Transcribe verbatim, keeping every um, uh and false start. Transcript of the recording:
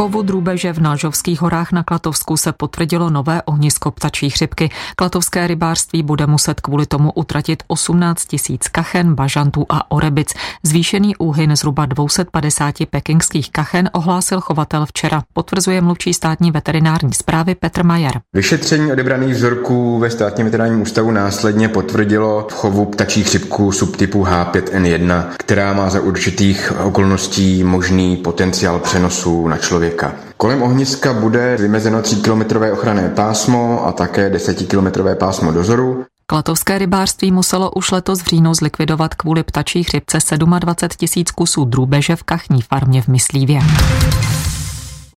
chovu drůbeže v Nážovských horách na Klatovsku se potvrdilo nové ohnisko ptačí chřipky. Klatovské rybářství bude muset kvůli tomu utratit osmnáct tisíc kachen, bažantů a orebic. Zvýšený úhyn zhruba dvě stě padesát pekingských kachen ohlásil chovatel včera, potvrzuje mluvčí státní veterinární správy Petr Majer. Vyšetření odebraných vzorků ve státním veterinárním ústavu následně potvrdilo v chovu ptačí chřipku subtypu H pět N jedna, která má za určitých okolností možný potenciál přenosu na člověka. Kolem ohniska bude vymezeno tříkilometrové ochranné pásmo a také desetikilometrové pásmo dozoru. Klatovské rybářství muselo už letos v říjnu zlikvidovat kvůli ptačí chřipce dvacet sedm tisíc kusů drůbeže v kachní farmě v Myslívě.